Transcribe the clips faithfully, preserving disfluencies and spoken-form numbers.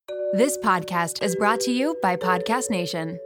This podcast is brought to you by Podcast Nation.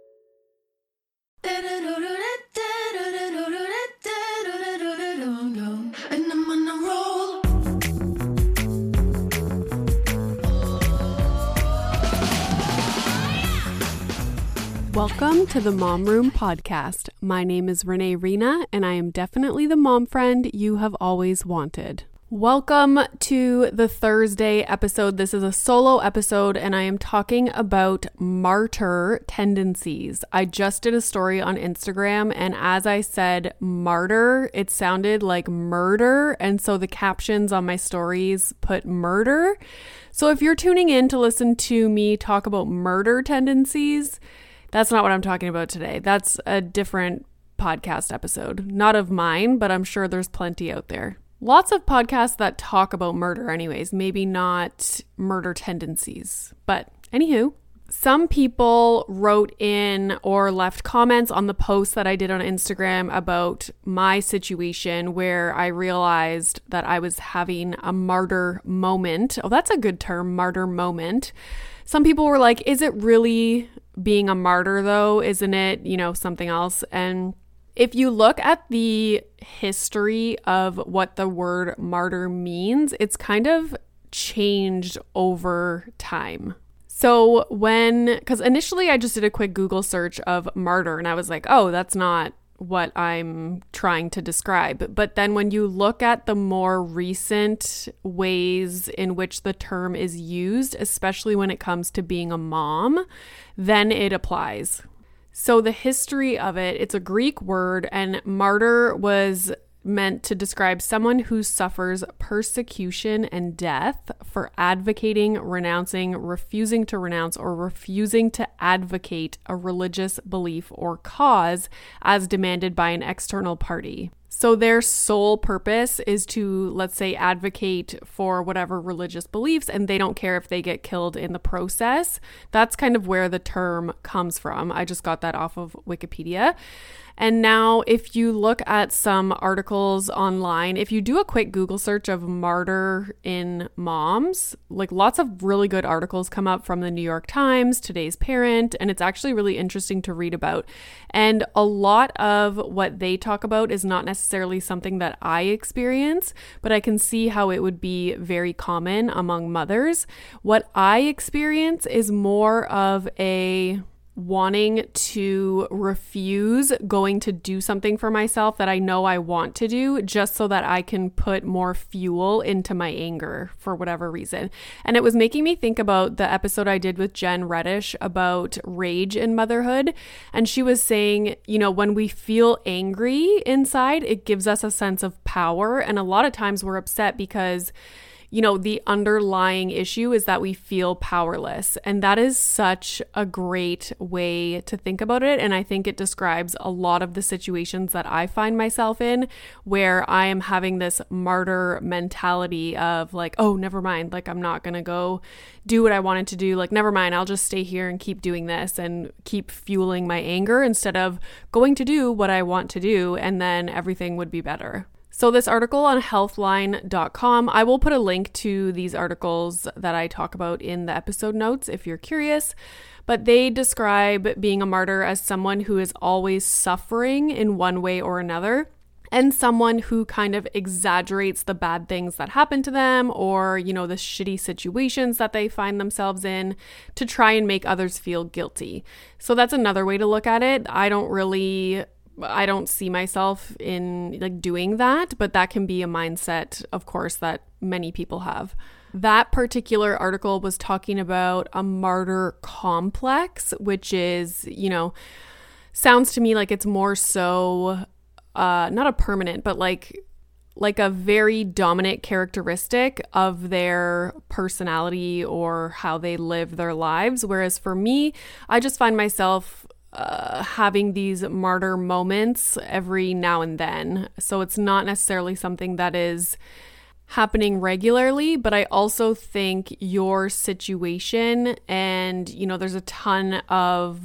Welcome to the Mom Room Podcast. My name is Renee Rena, and I am definitely the mom friend you have always wanted. Welcome to the Thursday episode. This is a solo episode, and I am talking about martyr tendencies. I just did a story on Instagram, and as I said martyr, it sounded like murder, and so the captions on my stories put murder. So if you're tuning in to listen to me talk about murder tendencies, that's not what I'm talking about today. That's a different podcast episode. Not of mine, but I'm sure there's plenty out there. Lots of podcasts that talk about murder anyways, maybe not murder tendencies. But anywho, some people wrote in or left comments on the post that I did on Instagram about my situation where I realized that I was having a martyr moment. Oh, that's a good term, martyr moment. Some people were like, is it really being a martyr though? Isn't it, you know, something else? And if you look at the history of what the word martyr means, it's kind of changed over time. So when, because initially I just did a quick Google search of martyr and I was like, oh, that's not what I'm trying to describe. But then when you look at the more recent ways in which the term is used, especially when it comes to being a mom, then it applies. So the history of it, it's a Greek word, and martyr was meant to describe someone who suffers persecution and death for advocating, renouncing, refusing to renounce, or refusing to advocate a religious belief or cause as demanded by an external party. So their sole purpose is to, let's say, advocate for whatever religious beliefs, and they don't care if they get killed in the process. That's kind of where the term comes from. I just got that off of Wikipedia. And now if you look at some articles online, if you do a quick Google search of martyr in moms, like lots of really good articles come up from the New York Times, Today's Parent, and it's actually really interesting to read about. And a lot of what they talk about is not necessarily something that I experience, but I can see how it would be very common among mothers. What I experience is more of a wanting to refuse going to do something for myself that I know I want to do just so that I can put more fuel into my anger for whatever reason. And it was making me think about the episode I did with Jen Reddish about rage in motherhood. And she was saying, you know, when we feel angry inside, it gives us a sense of power. And a lot of times we're upset because you know, the underlying issue is that we feel powerless. And that is such a great way to think about it. And I think it describes a lot of the situations that I find myself in where I am having this martyr mentality of like, oh, never mind. Like, I'm not going to go do what I wanted to do. Like, never mind. I'll just stay here and keep doing this and keep fueling my anger instead of going to do what I want to do. And then everything would be better. So this article on healthline dot com, I will put a link to these articles that I talk about in the episode notes if you're curious, but they describe being a martyr as someone who is always suffering in one way or another, and someone who kind of exaggerates the bad things that happen to them or, you know, the shitty situations that they find themselves in to try and make others feel guilty. So that's another way to look at it. I don't really... I don't see myself in like doing that, but that can be a mindset, of course, that many people have. That particular article was talking about a martyr complex, which is, you know, sounds to me like it's more so, uh, not a permanent, but like, like a very dominant characteristic of their personality or how they live their lives. Whereas for me, I just find myself Uh, having these martyr moments every now and then. So it's not necessarily something that is happening regularly, but I also think your situation and, you know, there's a ton of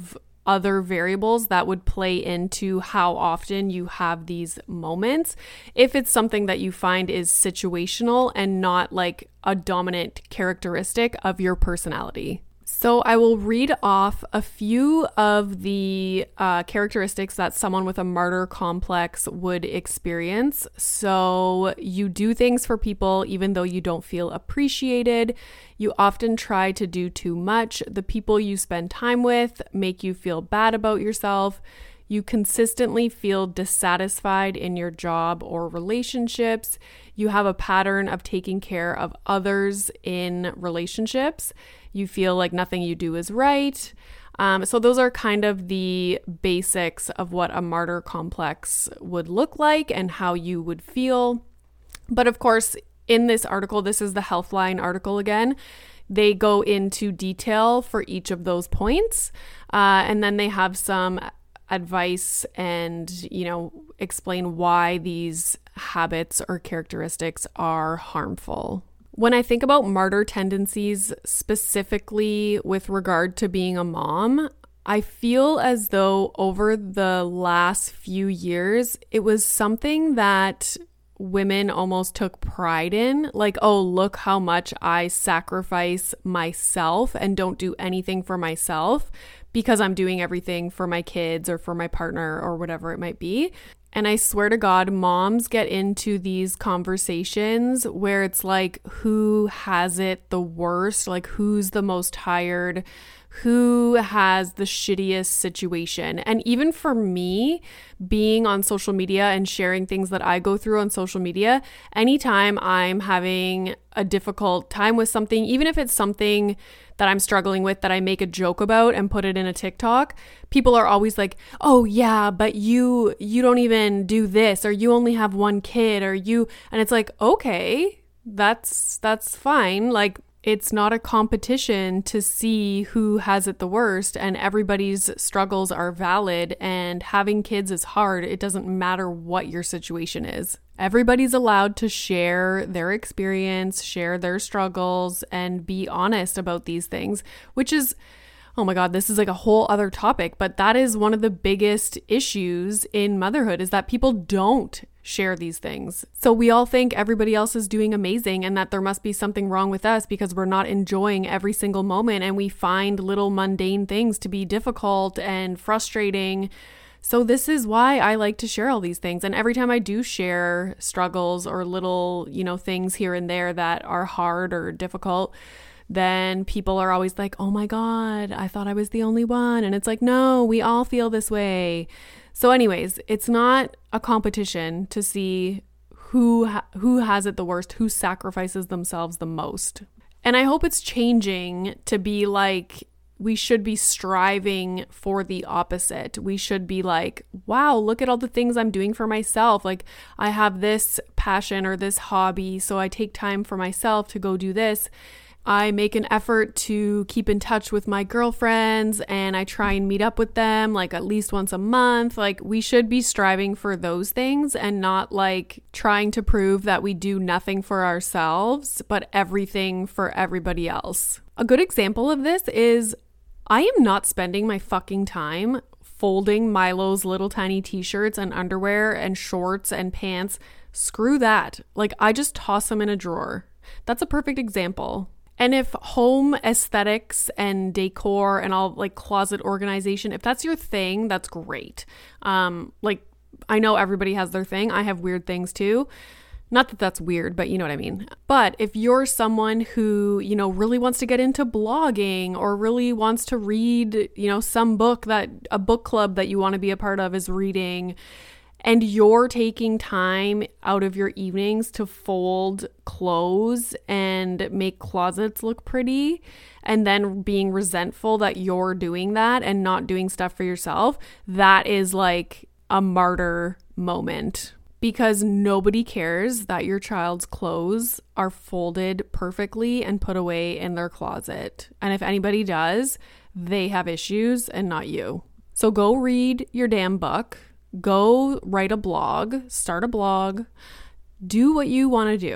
other variables that would play into how often you have these moments, if it's something that you find is situational and not like a dominant characteristic of your personality. So I will read off a few of the uh, characteristics that someone with a martyr complex would experience. So you do things for people even though you don't feel appreciated. You often try to do too much. The people you spend time with make you feel bad about yourself. You consistently feel dissatisfied in your job or relationships. You have a pattern of taking care of others in relationships. You feel like nothing you do is right. Um, so those are kind of the basics of what a martyr complex would look like and how you would feel. But of course, in this article, this is the Healthline article again, they go into detail for each of those points. Uh, and then they have some advice and, you know, explain why these habits or characteristics are harmful. When I think about martyr tendencies specifically with regard to being a mom, I feel as though over the last few years, it was something that women almost took pride in. Like, oh, look how much I sacrifice myself and don't do anything for myself because I'm doing everything for my kids or for my partner or whatever it might be. And I swear to God, moms get into these conversations where it's like, who has it the worst? Like, who's the most tired? Who has the shittiest situation? And even for me, being on social media and sharing things that I go through on social media, anytime I'm having a difficult time with something, even if it's something that I'm struggling with that I make a joke about and put it in a TikTok, people are always like, oh yeah, but you you don't even do this, or you only have one kid, or you, and it's like, okay, that's that's fine. Like, it's not a competition to see who has it the worst, and everybody's struggles are valid, and having kids is hard. It doesn't matter what your situation is. Everybody's allowed to share their experience, share their struggles, and be honest about these things, which is, oh my God, this is like a whole other topic, but that is one of the biggest issues in motherhood, is that people don't share these things. So we all think everybody else is doing amazing and that there must be something wrong with us because we're not enjoying every single moment, and we find little mundane things to be difficult and frustrating. So this is why I like to share all these things. And every time I do share struggles or little, you know, things here and there that are hard or difficult, then people are always like, oh my God, I thought I was the only one. And it's like, no, we all feel this way. So anyways, it's not a competition to see who ha- who has it the worst, who sacrifices themselves the most. And I hope it's changing to be like, we should be striving for the opposite. We should be like, wow, look at all the things I'm doing for myself. Like, I have this passion or this hobby, so I take time for myself to go do this. I make an effort to keep in touch with my girlfriends, and I try and meet up with them like at least once a month. Like, we should be striving for those things and not like trying to prove that we do nothing for ourselves, but everything for everybody else. A good example of this is I am not spending my fucking time folding Milo's little tiny t-shirts and underwear and shorts and pants. Screw that. Like, I just toss them in a drawer. That's a perfect example. And if home aesthetics and decor and all like closet organization, if that's your thing, that's great. Um, like, I know everybody has their thing. I have weird things too. Not that that's weird, but you know what I mean. But if you're someone who, you know, really wants to get into blogging or really wants to read, you know, some book that a book club that you want to be a part of is reading, and you're taking time out of your evenings to fold clothes and make closets look pretty, and then being resentful that you're doing that and not doing stuff for yourself, that is like a martyr moment. Because nobody cares that your child's clothes are folded perfectly and put away in their closet. And if anybody does, they have issues and not you. So go read your damn book. Go write a blog. Start a blog. Do what you want to do.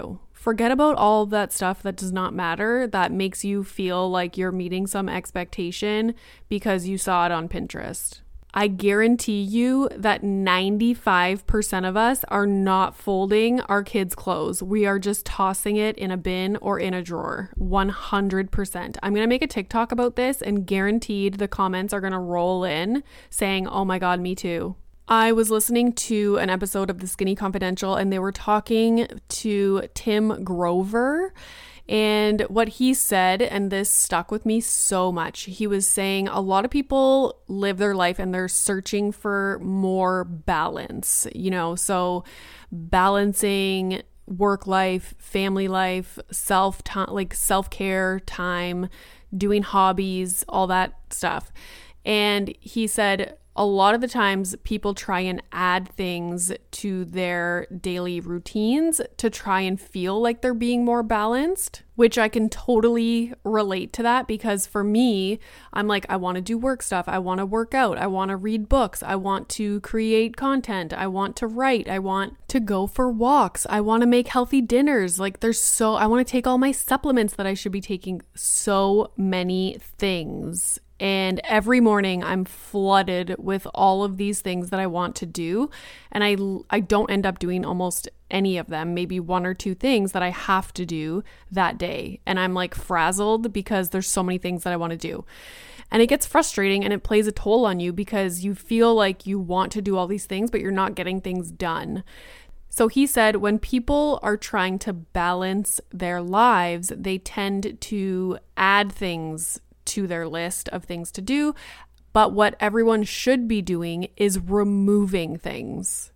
Forget about all that stuff that does not matter, that makes you feel like you're meeting some expectation because you saw it on Pinterest. I guarantee you that ninety-five percent of us are not folding our kids' clothes. We are just tossing it in a bin or in a drawer. one hundred percent. I'm going to make a TikTok about this, and guaranteed the comments are going to roll in saying, oh my God, me too. I was listening to an episode of The Skinny Confidential, and they were talking to Tim Grover. And what he said, and this stuck with me so much, he was saying a lot of people live their life and they're searching for more balance, you know, so balancing work life, family life, self time, like self-care time, doing hobbies, all that stuff. And he said, a lot of the times people try and add things to their daily routines to try and feel like they're being more balanced, which I can totally relate to that, because for me, I'm like, I want to do work stuff. I want to work out. I want to read books. I want to create content. I want to write. I want to go for walks. I want to make healthy dinners. Like there's so, I want to take all my supplements that I should be taking. So many things. And every morning I'm flooded with all of these things that I want to do. And I, I don't end up doing almost any of them, maybe one or two things that I have to do that day. And I'm like frazzled because there's so many things that I want to do. And it gets frustrating and it plays a toll on you because you feel like you want to do all these things, but you're not getting things done. So he said when people are trying to balance their lives, they tend to add things to their list of things to do. But what everyone should be doing is removing things.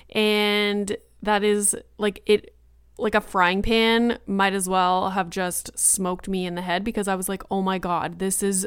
And that is like it, like a frying pan might as well have just smoked me in the head, because I was like, oh my God, this is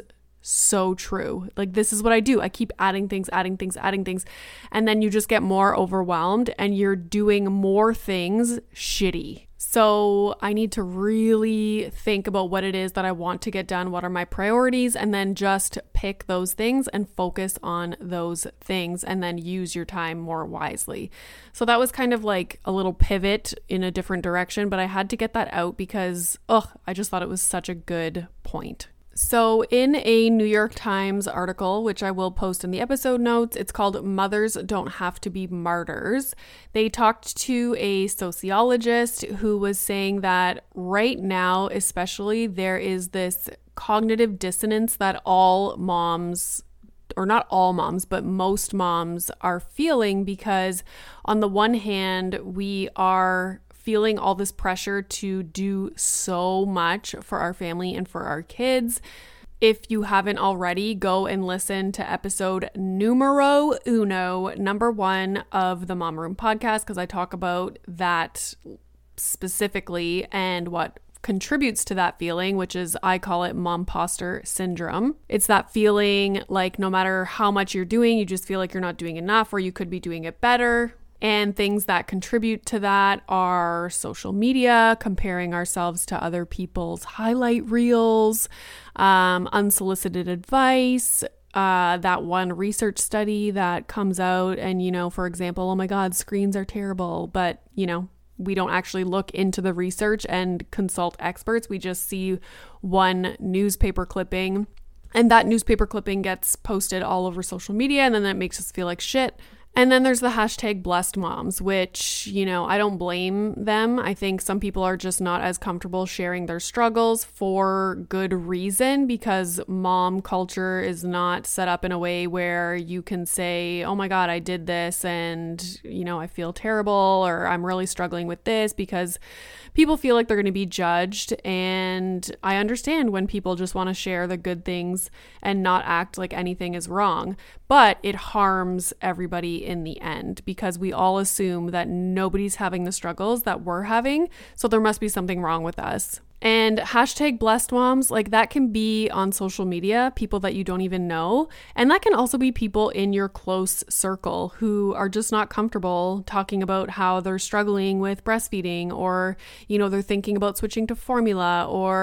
so true. Like, this is what I do. I keep adding things, adding things, adding things. And then you just get more overwhelmed and you're doing more things shitty. So I need to really think about what it is that I want to get done. What are my priorities? And then just pick those things and focus on those things and then use your time more wisely. So that was kind of like a little pivot in a different direction, but I had to get that out because, ugh, I just thought it was such a good point. So in a New York Times article, which I will post in the episode notes, it's called Mothers Don't Have to Be Martyrs. They talked to a sociologist who was saying that right now, especially, there is this cognitive dissonance that all moms, or not all moms, but most moms are feeling, because on the one hand, we are feeling all this pressure to do so much for our family and for our kids. If you haven't already, go and listen to episode numero uno, number one of the Mom Room podcast, because I talk about that specifically and what contributes to that feeling, which is, I call it momposter syndrome. It's that feeling like no matter how much you're doing, you just feel like you're not doing enough, or you could be doing it better. And things that contribute to that are social media, comparing ourselves to other people's highlight reels, um, unsolicited advice, uh, that one research study that comes out and, you know, for example, oh my God, screens are terrible, but, you know, we don't actually look into the research and consult experts. We just see one newspaper clipping, and that newspaper clipping gets posted all over social media, and then that makes us feel like shit. And then there's the hashtag blessed moms, which, you know, I don't blame them. I think some people are just not as comfortable sharing their struggles for good reason, because mom culture is not set up in a way where you can say, oh my God, I did this and, you know, I feel terrible, or I'm really struggling with this, because people feel like they're going to be judged. And I understand when people just want to share the good things and not act like anything is wrong, but it harms everybody in the end, because we all assume that nobody's having the struggles that we're having, so there must be something wrong with us. And hashtag blessed moms, like that can be on social media, people that you don't even know. And that can also be people in your close circle who are just not comfortable talking about how they're struggling with breastfeeding, or, you know, they're thinking about switching to formula, or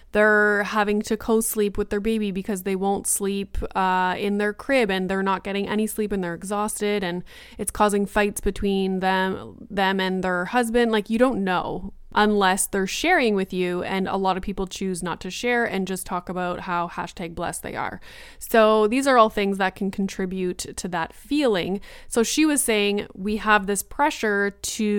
they're having to co-sleep with their baby because they won't sleep uh, in their crib and they're not getting any sleep and they're exhausted and it's causing fights between them, them and their husband. Like, you don't know unless they're sharing with you, and a lot of people choose not to share and just talk about how hashtag blessed they are. So these are all things that can contribute to that feeling. So she was saying we have this pressure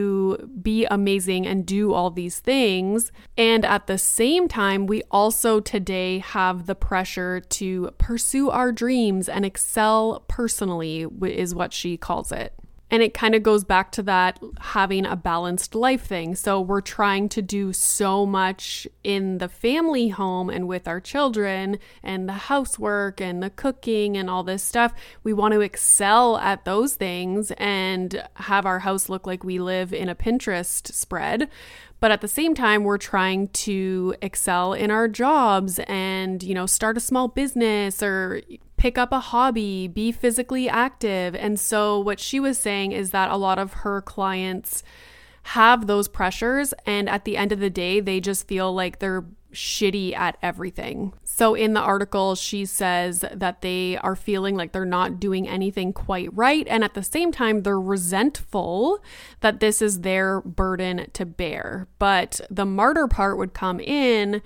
to be amazing and do all these things, and at the same time we also today have the pressure to pursue our dreams and excel personally, is what she calls it. And it kind of goes back to that having a balanced life thing. So we're trying to do so much in the family home and with our children and the housework and the cooking and all this stuff. We want to excel at those things and have our house look like we live in a Pinterest spread. But at the same time, we're trying to excel in our jobs and, you know, start a small business or pick up a hobby, be physically active. And so what she was saying is that a lot of her clients have those pressures, and at the end of the day, they just feel like they're shitty at everything. So in the article, she says that they are feeling like they're not doing anything quite right. And at the same time, they're resentful that this is their burden to bear. But the martyr part would come in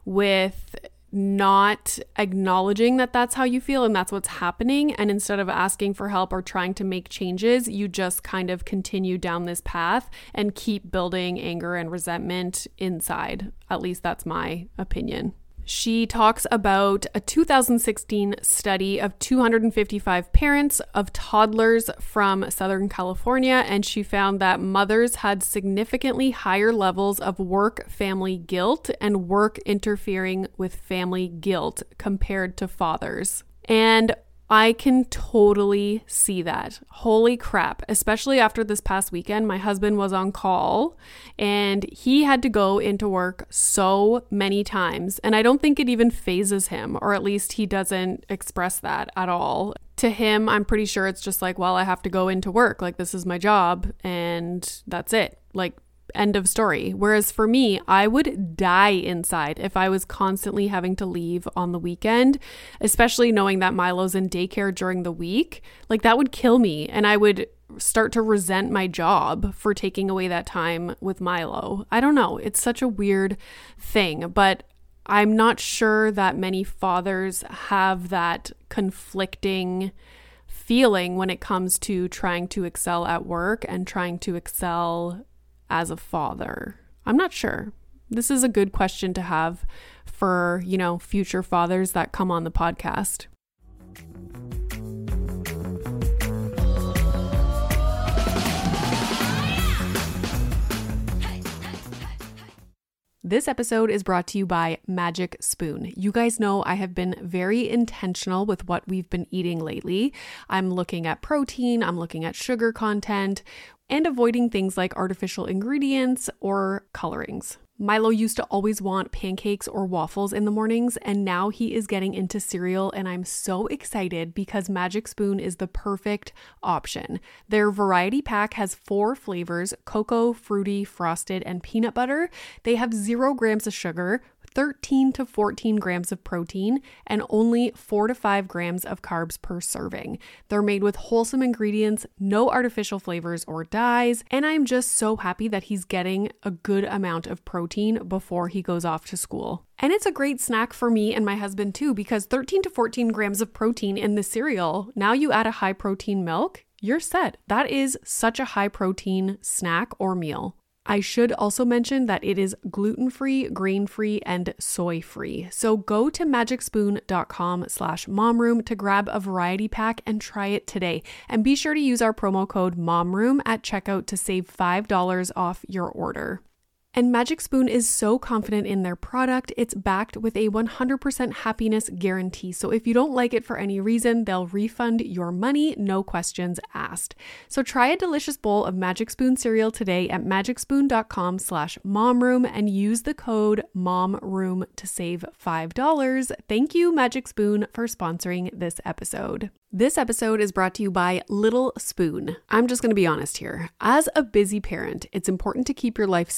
with not acknowledging that that's how you feel and that's what's happening. And instead of asking for help or trying to make changes, you just kind of continue down this path and keep building anger and resentment inside. At least that's my opinion. She talks about a two thousand sixteen study of two hundred fifty-five parents of toddlers from Southern California, and she found that mothers had significantly higher levels of work-family guilt and work interfering with family guilt compared to fathers. And I can totally see that. Holy crap. Especially after this past weekend, my husband was on call and he had to go into work so many times. And I don't think it even phases him, or at least he doesn't express that at all. To him, I'm pretty sure it's just like, well, I have to go into work. Like, this is my job and that's it. Like, end of story. Whereas for me, I would die inside if I was constantly having to leave on the weekend, especially knowing that Milo's in daycare during the week. Like, that would kill me. And I would start to resent my job for taking away that time with Milo. I don't know. It's such a weird thing, but I'm not sure that many fathers have that conflicting feeling when it comes to trying to excel at work and trying to excel as a father. I'm not sure. This is a good question to have for, you know, future fathers that come on the podcast. This episode is brought to you by Magic Spoon. You guys know I have been very intentional with what we've been eating lately. I'm looking at protein, I'm looking at sugar content, and avoiding things like artificial ingredients or colorings. Milo used to always want pancakes or waffles in the mornings, and now he is getting into cereal, and I'm so excited because Magic Spoon is the perfect option. Their variety pack has four flavors: cocoa, fruity, frosted, and peanut butter. They have zero grams of sugar, thirteen to fourteen grams of protein, and only four to five grams of carbs per serving. They're made with wholesome ingredients, no artificial flavors or dyes, and I'm just so happy that he's getting a good amount of protein before he goes off to school. And it's a great snack for me and my husband too, because thirteen to fourteen grams of protein in the cereal, now you add a high protein milk, you're set. That is such a high protein snack or meal. I should also mention that it is gluten-free, grain-free, and soy-free. So go to magicspoon.com slash momroom to grab a variety pack and try it today. And be sure to use our promo code MOMROOM at checkout to save five dollars off your order. And Magic Spoon is so confident in their product, it's backed with a one hundred percent happiness guarantee. So if you don't like it for any reason, they'll refund your money, no questions asked. So try a delicious bowl of Magic Spoon cereal today at magicspoon.com slash momroom and use the code MOMROOM to save five dollars. Thank you, Magic Spoon, for sponsoring this episode. This episode is brought to you by Little Spoon. I'm just going to be honest here. As a busy parent, it's important to keep your life simple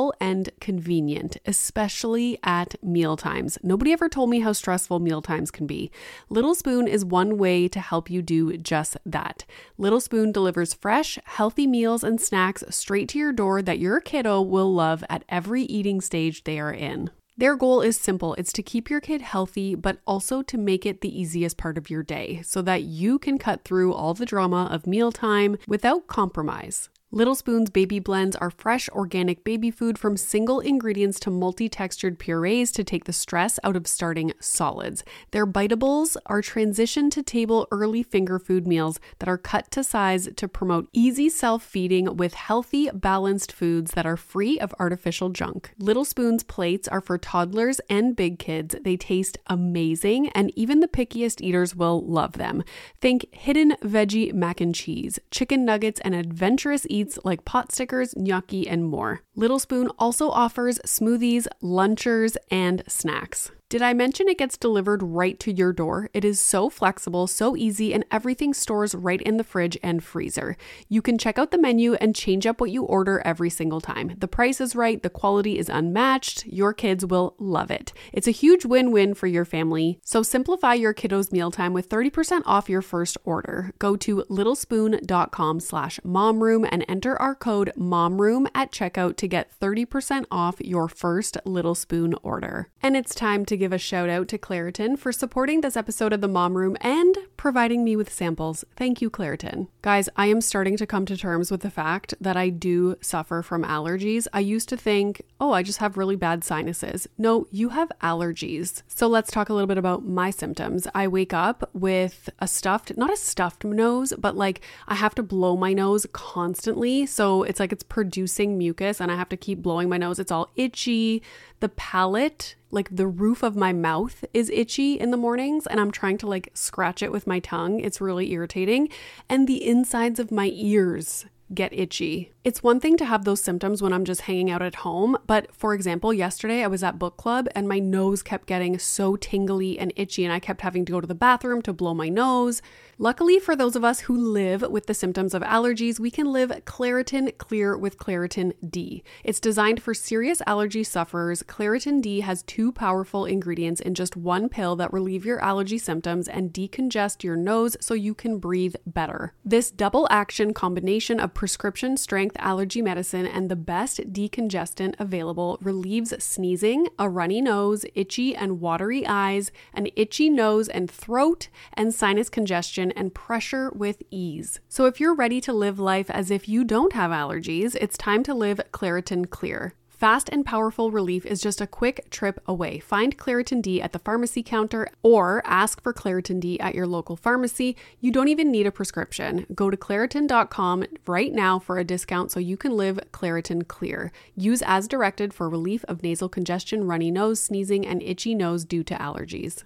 simple and convenient, especially at mealtimes. Nobody ever told me how stressful mealtimes can be. Little Spoon is one way to help you do just that. Little Spoon delivers fresh, healthy meals and snacks straight to your door that your kiddo will love at every eating stage they are in. Their goal is simple. It's to keep your kid healthy, but also to make it the easiest part of your day so that you can cut through all the drama of mealtime without compromise. Little Spoon's baby blends are fresh, organic baby food from single ingredients to multi-textured purees to take the stress out of starting solids. Their biteables are transition to table early finger food meals that are cut to size to promote easy self-feeding with healthy, balanced foods that are free of artificial junk. Little Spoon's plates are for toddlers and big kids. They taste amazing, and even the pickiest eaters will love them. Think hidden veggie mac and cheese, chicken nuggets, and adventurous eats like pot stickers, gnocchi, and more. Little Spoon also offers smoothies, lunchers, and snacks. Did I mention it gets delivered right to your door? It is so flexible, so easy, and everything stores right in the fridge and freezer. You can check out the menu and change up what you order every single time. The price is right, the quality is unmatched, your kids will love it. It's a huge win-win for your family, so simplify your kiddos' mealtime with thirty percent off your first order. Go to littlespoon.com slash momroom and enter our code momroom at checkout to get thirty percent off your first Little Spoon order. And it's time to give a shout out to Claritin for supporting this episode of the Mom Room and providing me with samples. Thank you, Claritin. Guys, I am starting to come to terms with the fact that I do suffer from allergies. I used to think, oh, I just have really bad sinuses. No, you have allergies. So let's talk a little bit about my symptoms. I wake up with a stuffed, not a stuffed nose, but like I have to blow my nose constantly. So it's like it's producing mucus and I have to keep blowing my nose. It's all itchy. The palate, like the roof of my mouth is itchy in the mornings and I'm trying to like scratch it with my tongue. It's really irritating. And the insides of my ears get itchy. It's one thing to have those symptoms when I'm just hanging out at home, but for example, yesterday I was at book club and my nose kept getting so tingly and itchy and I kept having to go to the bathroom to blow my nose. Luckily for those of us who live with the symptoms of allergies, we can live Claritin Clear with Claritin D. It's designed for serious allergy sufferers. Claritin D has two powerful ingredients in just one pill that relieve your allergy symptoms and decongest your nose so you can breathe better. This double action combination of prescription strength allergy medicine and the best decongestant available relieves sneezing, a runny nose, itchy and watery eyes, an itchy nose and throat, and sinus congestion and pressure with ease. So if you're ready to live life as if you don't have allergies, it's time to live Claritin Clear. Fast and powerful relief is just a quick trip away. Find Claritin D at the pharmacy counter or ask for Claritin D at your local pharmacy. You don't even need a prescription. Go to Claritin dot com right now for a discount so you can live Claritin Clear. Use as directed for relief of nasal congestion, runny nose, sneezing, and itchy nose due to allergies.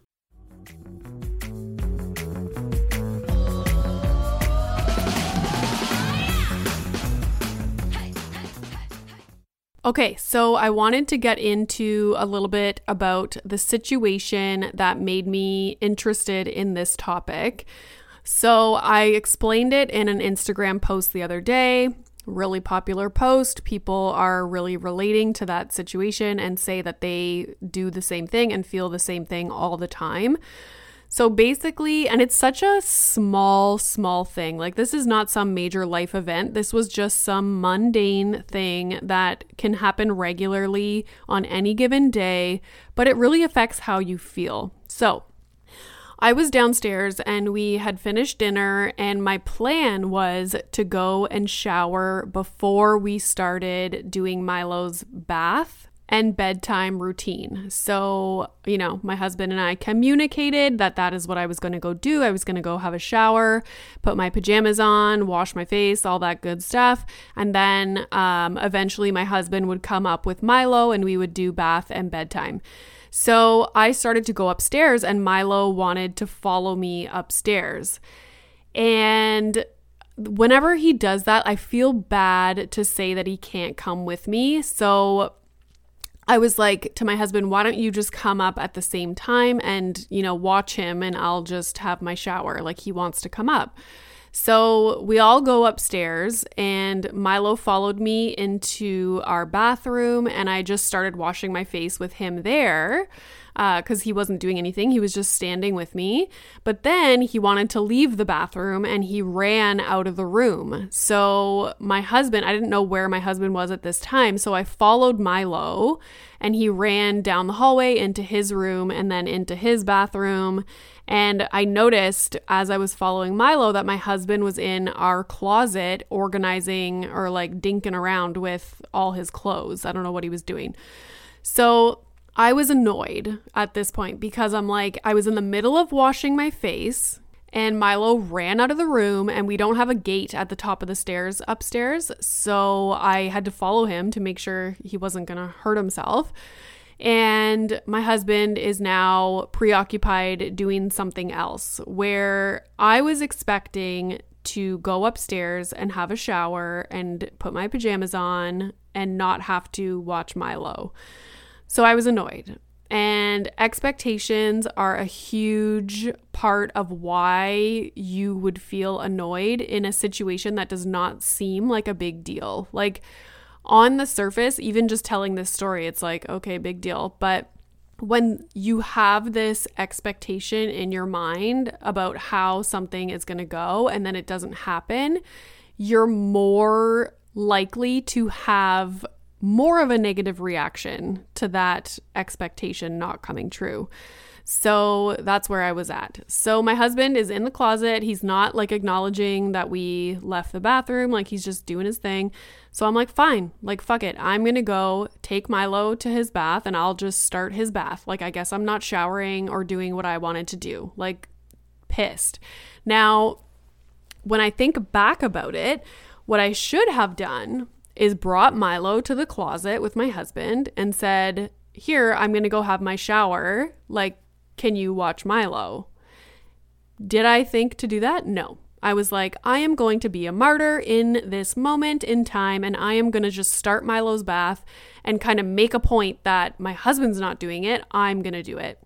Okay, so I wanted to get into a little bit about the situation that made me interested in this topic. So I explained it in an Instagram post the other day, really popular post. People are really relating to that situation and say that they do the same thing and feel the same thing all the time. So basically, and it's such a small, small thing. Like this is not some major life event. This was just some mundane thing that can happen regularly on any given day, but it really affects how you feel. So I was downstairs and we had finished dinner and my plan was to go and shower before we started doing Milo's bath and bedtime routine. So, you know, my husband and I communicated that that is what I was going to go do. I was going to go have a shower, put my pajamas on, wash my face, all that good stuff. And then um, eventually my husband would come up with Milo and we would do bath and bedtime. So I started to go upstairs and Milo wanted to follow me upstairs. And whenever he does that, I feel bad to say that he can't come with me. So I was like to my husband, why don't you just come up at the same time and, you know, watch him and I'll just have my shower. Like he wants to come up. So we all go upstairs and Milo followed me into our bathroom and I just started washing my face with him there because uh, he wasn't doing anything. He was just standing with me. But then he wanted to leave the bathroom and he ran out of the room. So my husband, I didn't know where my husband was at this time. So I followed Milo and he ran down the hallway into his room and then into his bathroom. And I noticed as I was following Milo that my husband was in our closet organizing or like dinking around with all his clothes. I don't know what he was doing. So I was annoyed at this point because I'm like, I was in the middle of washing my face and Milo ran out of the room and we don't have a gate at the top of the stairs upstairs. So I had to follow him to make sure he wasn't going to hurt himself. And my husband is now preoccupied doing something else where I was expecting to go upstairs and have a shower and put my pajamas on and not have to watch Milo. So I was annoyed. And expectations are a huge part of why you would feel annoyed in a situation that does not seem like a big deal. Like on the surface, even just telling this story, it's like, okay, big deal. But when you have this expectation in your mind about how something is going to go and then it doesn't happen, you're more likely to have more of a negative reaction to that expectation not coming true. So that's where I was at. So my husband is in the closet. He's not like acknowledging that we left the bathroom. Like he's just doing his thing. So I'm like, fine, like, fuck it. I'm going to go take Milo to his bath and I'll just start his bath. Like, I guess I'm not showering or doing what I wanted to do. Like, pissed. Now, when I think back about it, what I should have done is brought Milo to the closet with my husband and said, here, I'm going to go have my shower. Like, can you watch Milo? Did I think to do that? No. I was like, I am going to be a martyr in this moment in time, and I am going to just start Milo's bath and kind of make a point that my husband's not doing it. I'm going to do it.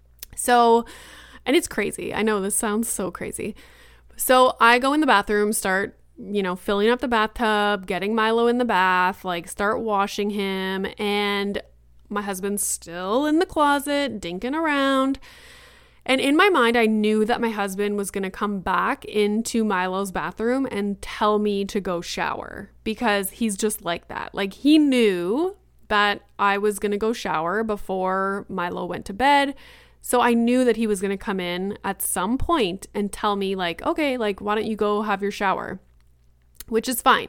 So, and it's crazy. I know this sounds so crazy. So I go in the bathroom, start you know, filling up the bathtub, getting Milo in the bath, like start washing him. And my husband's still in the closet, dinking around. And in my mind, I knew that my husband was going to come back into Milo's bathroom and tell me to go shower because he's just like that. Like he knew that I was going to go shower before Milo went to bed. So I knew that he was going to come in at some point and tell me like, okay, like, why don't you go have your shower? Which is fine.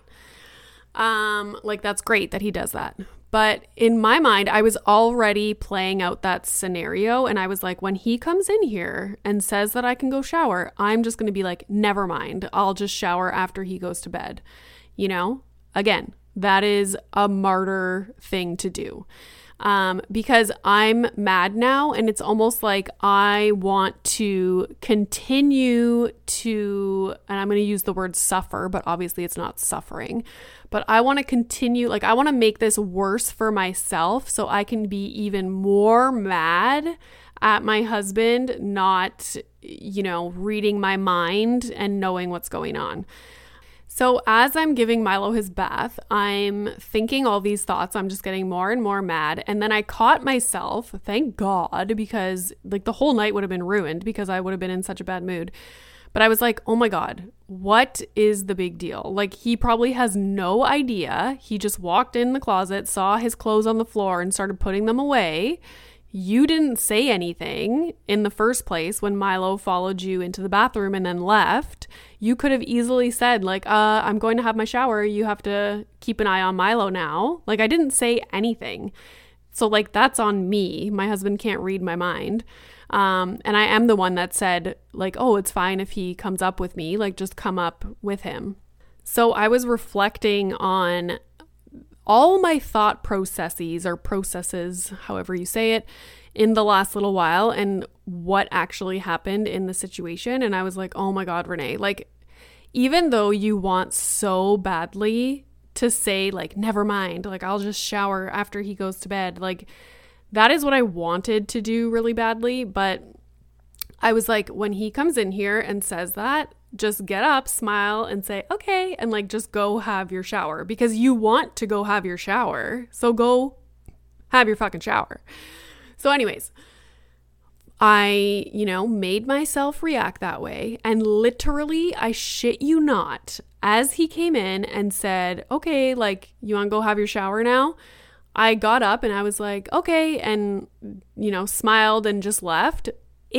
Um, like, that's great that he does that. But in my mind, I was already playing out that scenario. And I was like, when he comes in here and says that I can go shower, I'm just going to be like, never mind. I'll just shower after he goes to bed. You know, again, that is a martyr thing to do. Um, because I'm mad now and it's almost like I want to continue to, and I'm going to use the word suffer, but obviously it's not suffering, but I want to continue, like I want to make this worse for myself so I can be even more mad at my husband, not, you know, reading my mind and knowing what's going on. So as I'm giving Milo his bath, I'm thinking all these thoughts. I'm just getting more and more mad. And then I caught myself, thank God, because like the whole night would have been ruined because I would have been in such a bad mood. But I was like, oh my God, what is the big deal? Like he probably has no idea. He just walked in the closet, saw his clothes on the floor and started putting them away. You didn't say anything in the first place when Milo followed you into the bathroom and then left. You could have easily said like, uh, I'm going to have my shower. You have to keep an eye on Milo now. Like I didn't say anything. So like that's on me. My husband can't read my mind. Um, and I am the one that said like, oh, it's fine if he comes up with me, like just come up with him. So I was reflecting on all my thought processes or processes, however you say it, in the last little while and what actually happened in the situation. And I was like, oh my God, Renee, like, even though you want so badly to say like, never mind, like I'll just shower after he goes to bed. Like that is what I wanted to do really badly. But I was like, when he comes in here and says that, just get up, smile, and say, okay, and like just go have your shower because you want to go have your shower. So go have your fucking shower. So anyways, I, you know, made myself react that way. And literally, I shit you not, as he came in and said, okay, like, you want to go have your shower now? I got up and I was like, okay, and, you know, smiled and just left.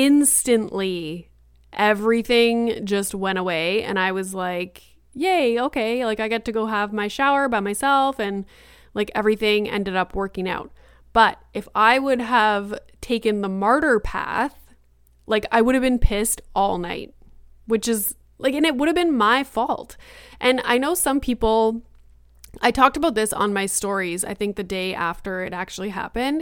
Instantly, everything just went away. And I was like, yay, okay, like I get to go have my shower by myself, and like everything ended up working out. But if I would have taken the martyr path, like I would have been pissed all night, which is like, and it would have been my fault. And I know some people, I talked about this on my stories, I think the day after it actually happened.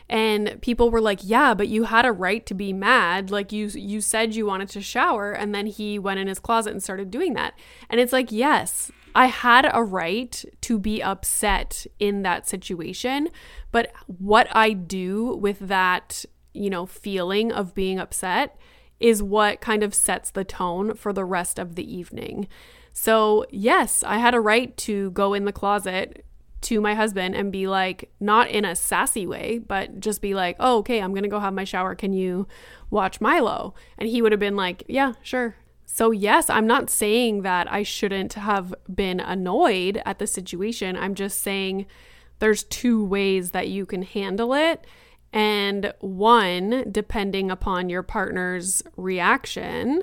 And people were like, yeah, but you had a right to be mad. Like you, you said you wanted to shower, and then he went in his closet and started doing that. And it's like, yes, I had a right to be upset in that situation. But what I do with that, you know, feeling of being upset is what kind of sets the tone for the rest of the evening. So yes, I had a right to go in the closet to my husband and be like, not in a sassy way, but just be like, oh, okay, I'm going to go have my shower. Can you watch Milo? And he would have been like, yeah, sure. So yes, I'm not saying that I shouldn't have been annoyed at the situation. I'm just saying there's two ways that you can handle it. And one, depending upon your partner's reaction,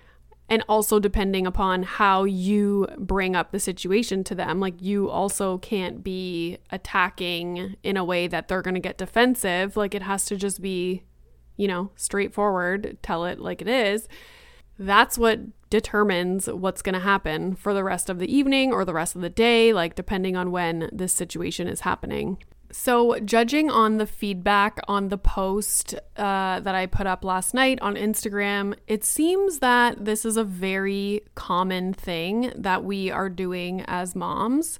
and also depending upon how you bring up the situation to them. Like you also can't be attacking in a way that they're going to get defensive. Like it has to just be, you know, straightforward, tell it like it is. That's what determines what's going to happen for the rest of the evening or the rest of the day, like depending on when this situation is happening. So judging on the feedback on the post uh, that I put up last night on Instagram, it seems that this is a very common thing that we are doing as moms.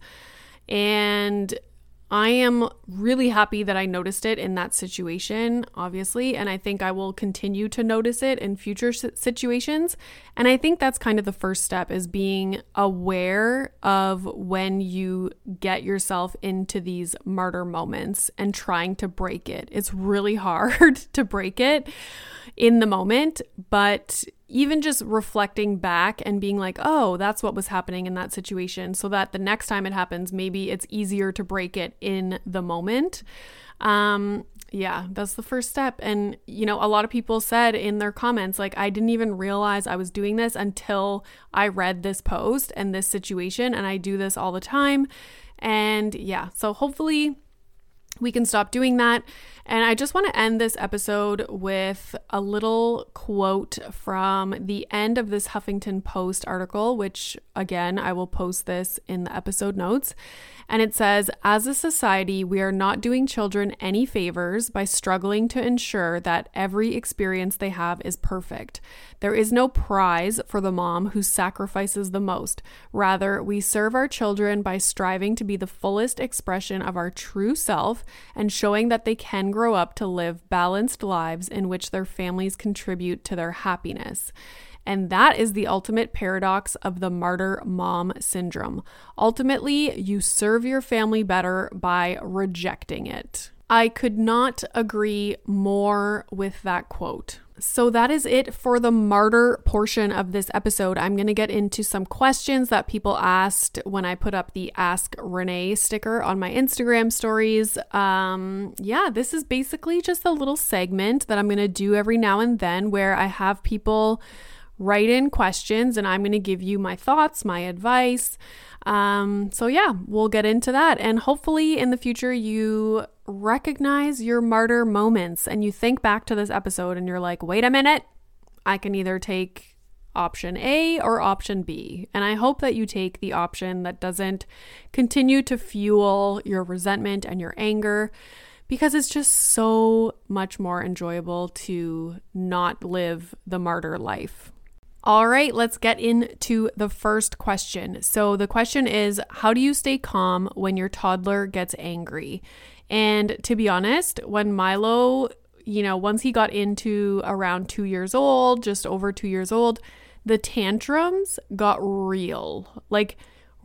And I am really happy that I noticed it in that situation, obviously, and I think I will continue to notice it in future situations. And I think that's kind of the first step, is being aware of when you get yourself into these martyr moments and trying to break it. It's really hard to break it in the moment, but even just reflecting back and being like, oh, that's what was happening in that situation, so that the next time it happens, maybe it's easier to break it in the moment. Um, yeah, that's the first step. And, you know, a lot of people said in their comments, like, I didn't even realize I was doing this until I read this post and this situation, and I do this all the time. And yeah, so hopefully we can stop doing that. And I just want to end this episode with a little quote from the end of this Huffington Post article, which again, I will post this in the episode notes. And it says, as a society, we are not doing children any favors by struggling to ensure that every experience they have is perfect. There is no prize for the mom who sacrifices the most. Rather, we serve our children by striving to be the fullest expression of our true self and showing that they can grow up to live balanced lives in which their families contribute to their happiness. And that is the ultimate paradox of the martyr mom syndrome. Ultimately, you serve your family better by rejecting it. I could not agree more with that quote. So that is it for the martyr portion of this episode. I'm going to get into some questions that people asked when I put up the Ask Renee sticker on my Instagram stories. Um, yeah, this is basically just a little segment that I'm going to do every now and then where I have people write in questions and I'm going to give you my thoughts, my advice. Um, so yeah, we'll get into that. And hopefully in the future you recognize your martyr moments and you think back to this episode and you're like, wait a minute, I can either take option A or option B. And I hope that you take the option that doesn't continue to fuel your resentment and your anger, because it's just so much more enjoyable to not live the martyr life. All right, let's get into the first question. So the question is, how do you stay calm when your toddler gets angry? And to be honest, when Milo, you know, once he got into around two years old, just over two years old, the tantrums got real, like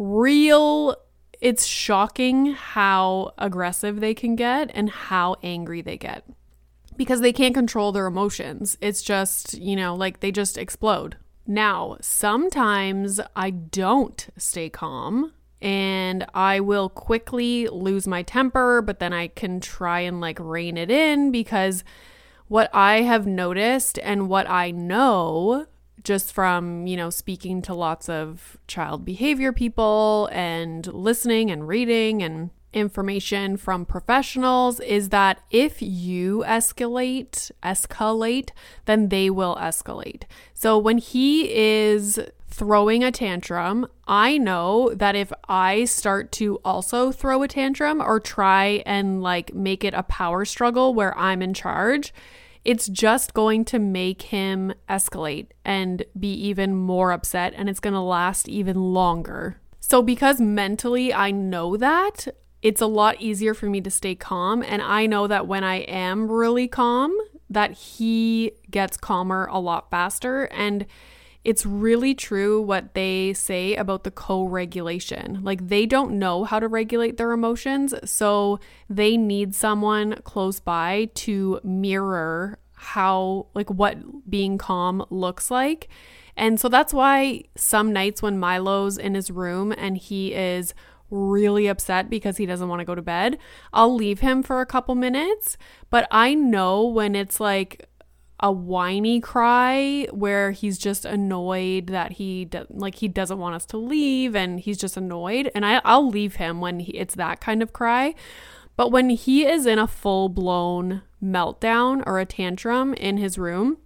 real. It's shocking how aggressive they can get and how angry they get because they can't control their emotions. It's just, you know, like they just explode. Now, sometimes I don't stay calm and I will quickly lose my temper, but then I can try and like rein it in because what I have noticed and what I know just from, you know, speaking to lots of child behavior people and listening and reading and information from professionals is that if you escalate, escalate, then they will escalate. So when he is throwing a tantrum, I know that if I start to also throw a tantrum or try and like make it a power struggle where I'm in charge, it's just going to make him escalate and be even more upset, and it's going to last even longer. So because mentally I know that, it's a lot easier for me to stay calm, and I know that when I am really calm, that he gets calmer a lot faster. And it's really true what they say about the co-regulation. Like they don't know how to regulate their emotions, so they need someone close by to mirror how, like what being calm looks like. And so that's why some nights when Milo's in his room and he is really upset because he doesn't want to go to bed, I'll leave him for a couple minutes. But I know when it's like a whiny cry where he's just annoyed that he do- like he doesn't want us to leave and he's just annoyed, and I, I'll leave him when he, it's that kind of cry. But when he is in a full-blown meltdown or a tantrum in his room,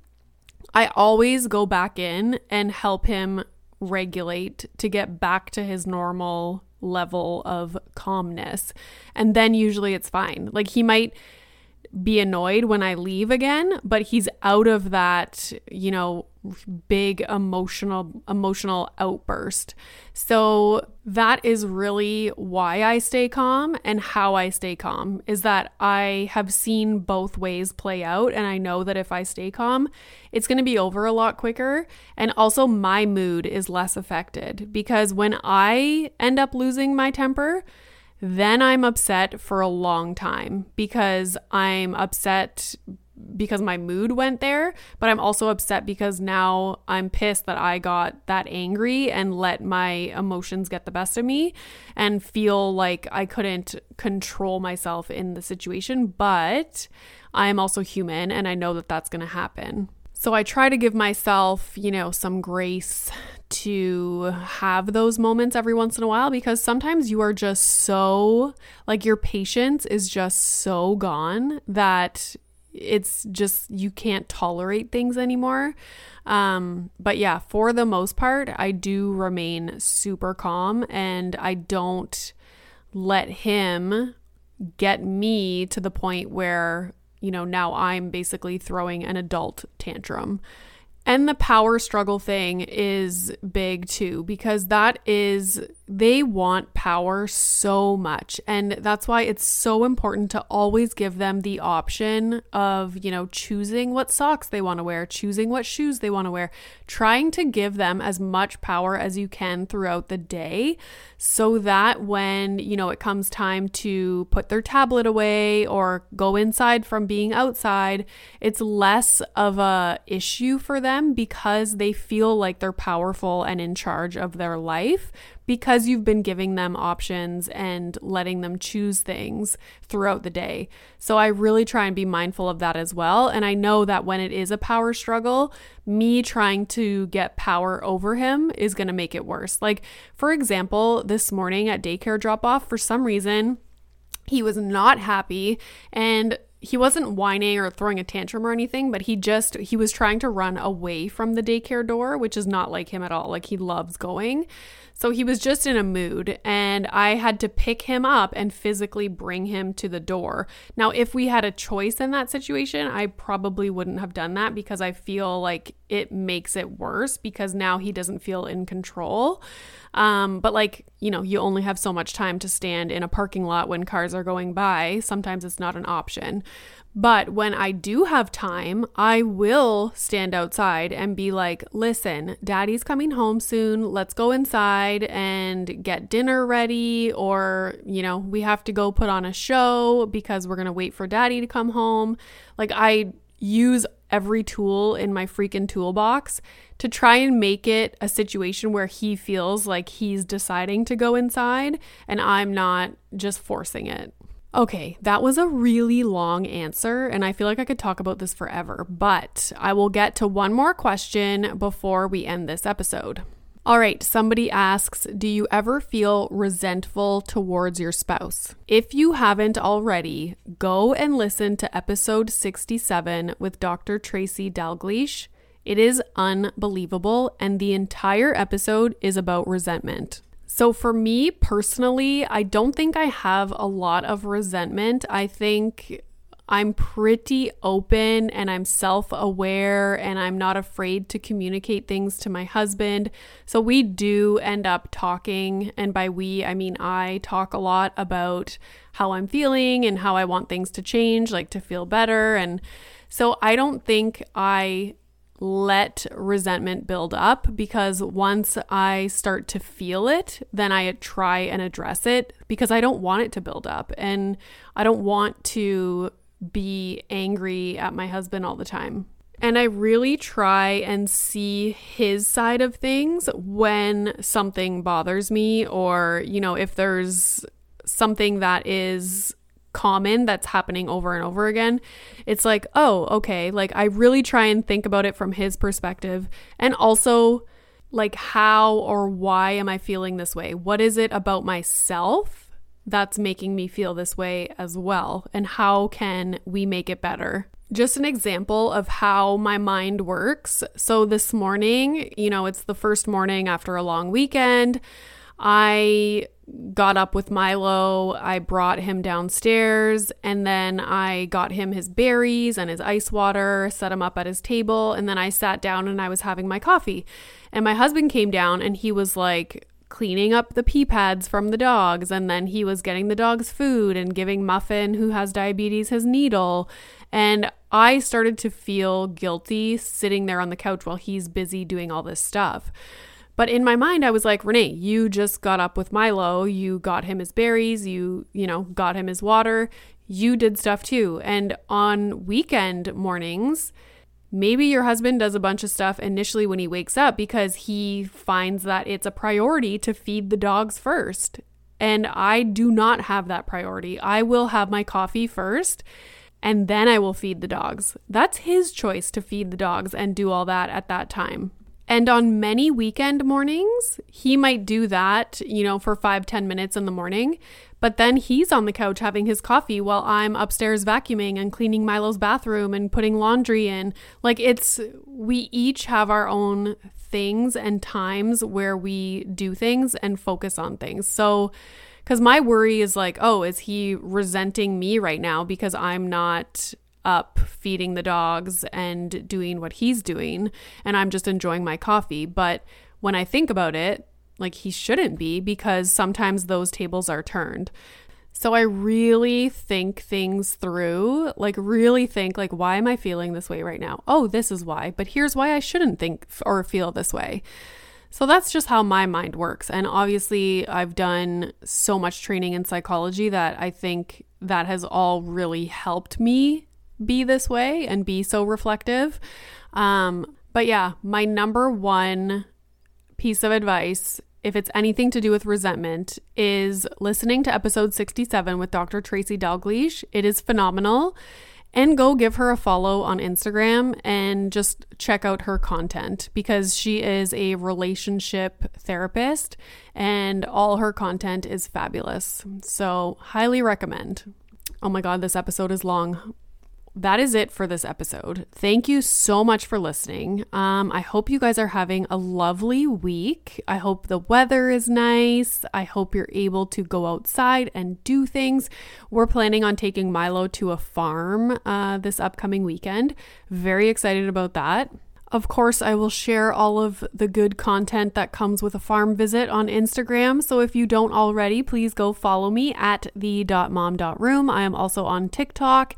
I always go back in and help him regulate to get back to his normal level of calmness. And then usually it's fine. Like he might be annoyed when I leave again, but he's out of that, you know, big emotional emotional outburst. So that is really why I stay calm and how I stay calm, is that I have seen both ways play out, and I know that if I stay calm, it's going to be over a lot quicker, and also my mood is less affected, because when I end up losing my temper, then I'm upset for a long time because I'm upset because my mood went there, but I'm also upset because now I'm pissed that I got that angry and let my emotions get the best of me and feel like I couldn't control myself in the situation. But I'm also human and I know that that's going to happen. So I try to give myself, you know, some grace to have those moments every once in a while, because sometimes you are just so, like, your patience is just so gone that it's just, you can't tolerate things anymore. Um, but yeah, for the most part, I do remain super calm and I don't let him get me to the point where, you know, now I'm basically throwing an adult tantrum. And the power struggle thing is big too, because that is, they want power so much. And that's why it's so important to always give them the option of, you know, choosing what socks they want to wear, choosing what shoes they want to wear, trying to give them as much power as you can throughout the day, so that when, you know, it comes time to put their tablet away or go inside from being outside, it's less of a issue for them, because they feel like they're powerful and in charge of their life, because you've been giving them options and letting them choose things throughout the day. So I really try and be mindful of that as well. And I know that when it is a power struggle, me trying to get power over him is going to make it worse. Like, for example, this morning at daycare drop-off, for some reason, he was not happy, and he wasn't whining or throwing a tantrum or anything, but he just, he was trying to run away from the daycare door, which is not like him at all. Like, he loves going. So he was just in a mood, and I had to pick him up and physically bring him to the door. Now, if we had a choice in that situation, I probably wouldn't have done that, because I feel like it makes it worse, because now he doesn't feel in control. Um, but like, you know, you only have so much time to stand in a parking lot when cars are going by. Sometimes it's not an option. But when I do have time, I will stand outside and be like, listen, daddy's coming home soon. Let's go inside and get dinner ready. Or, you know, we have to go put on a show because we're going to wait for daddy to come home. Like, I use every tool in my freaking toolbox to try and make it a situation where he feels like he's deciding to go inside and I'm not just forcing it. Okay, that was a really long answer, and I feel like I could talk about this forever, but I will get to one more question before we end this episode. All right, somebody asks, do you ever feel resentful towards your spouse? If you haven't already, go and listen to episode sixty-seven with Doctor Tracy Dalgleish. It is unbelievable, and the entire episode is about resentment. So for me personally, I don't think I have a lot of resentment. I think I'm pretty open and I'm self-aware and I'm not afraid to communicate things to my husband. So we do end up talking, and by we, I mean I talk a lot about how I'm feeling and how I want things to change, like to feel better. And so I don't think I let resentment build up, because once I start to feel it, then I try and address it, because I don't want it to build up and I don't want to be angry at my husband all the time. And I really try and see his side of things when something bothers me, or, you know, if there's something that is common that's happening over and over again, it's like, oh, okay, like I really try and think about it from his perspective, and also like how or why am I feeling this way? What is it about myself that's making me feel this way as well, and how can we make it better? Just an example of how my mind works. So this morning, you know, it's the first morning after a long weekend. I got up with Milo, I brought him downstairs, and then I got him his berries and his ice water, set him up at his table, and then I sat down and I was having my coffee. And my husband came down and he was like cleaning up the pee pads from the dogs, and then he was getting the dogs food and giving Muffin, who has diabetes, his needle. And I started to feel guilty sitting there on the couch while he's busy doing all this stuff. But in my mind, I was like, Renee, you just got up with Milo. You got him his berries. You, you know, got him his water. You did stuff too. And on weekend mornings, maybe your husband does a bunch of stuff initially when he wakes up because he finds that it's a priority to feed the dogs first. And I do not have that priority. I will have my coffee first, and then I will feed the dogs. That's his choice to feed the dogs and do all that at that time. And on many weekend mornings, he might do that, you know, for five, ten minutes in the morning. But then he's on the couch having his coffee while I'm upstairs vacuuming and cleaning Milo's bathroom and putting laundry in. Like it's, we each have our own things and times where we do things and focus on things. So, because my worry is like, oh, is he resenting me right now because I'm not up feeding the dogs and doing what he's doing and I'm just enjoying my coffee? But when I think about it, like he shouldn't be, because sometimes those tables are turned. So I really think things through, like really think like, why am I feeling this way right now? Oh, this is why, but here's why I shouldn't think or feel this way. So that's just how my mind works. And obviously I've done so much training in psychology that I think that has all really helped me be this way and be so reflective. Um, but yeah, my number one piece of advice, if it's anything to do with resentment, is listening to episode sixty-seven with Doctor Tracy Dalgleish. It is phenomenal. And go give her a follow on Instagram and just check out her content, because she is a relationship therapist and all her content is fabulous. So highly recommend. Oh my God, this episode is long. That is it for this episode. Thank you so much for listening. Um, I hope you guys are having a lovely week. I hope the weather is nice. I hope you're able to go outside and do things. We're planning on taking Milo to a farm uh, this upcoming weekend. Very excited about that. Of course, I will share all of the good content that comes with a farm visit on Instagram. So if you don't already, please go follow me at the dot mom dot room. I am also on TikTok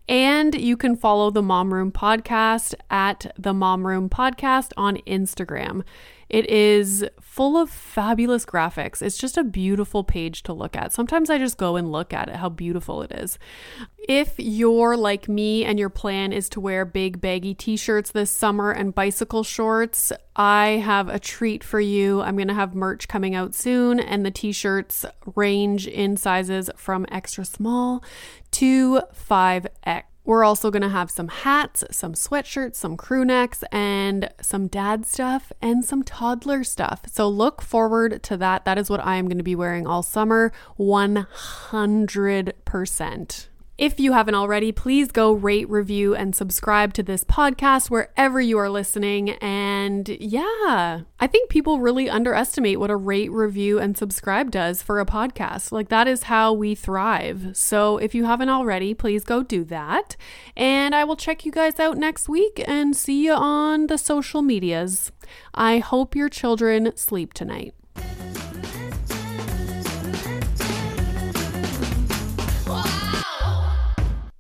And you can follow the Mom Room Podcast at the Mom Room Podcast on Instagram. It is full of fabulous graphics. It's just a beautiful page to look at. Sometimes I just go and look at it, how beautiful it is. If you're like me and your plan is to wear big baggy t-shirts this summer and bicycle shorts, I have a treat for you. I'm going to have merch coming out soon, and the t-shirts range in sizes from extra small to five X. We're also going to have some hats, some sweatshirts, some crew necks, and some dad stuff and some toddler stuff. So look forward to that. That is what I am going to be wearing all summer, one hundred percent. If you haven't already, please go rate, review, and subscribe to this podcast wherever you are listening. And yeah, I think people really underestimate what a rate, review, and subscribe does for a podcast. Like, that is how we thrive. So if you haven't already, please go do that. And I will check you guys out next week and see you on the social medias. I hope your children sleep tonight.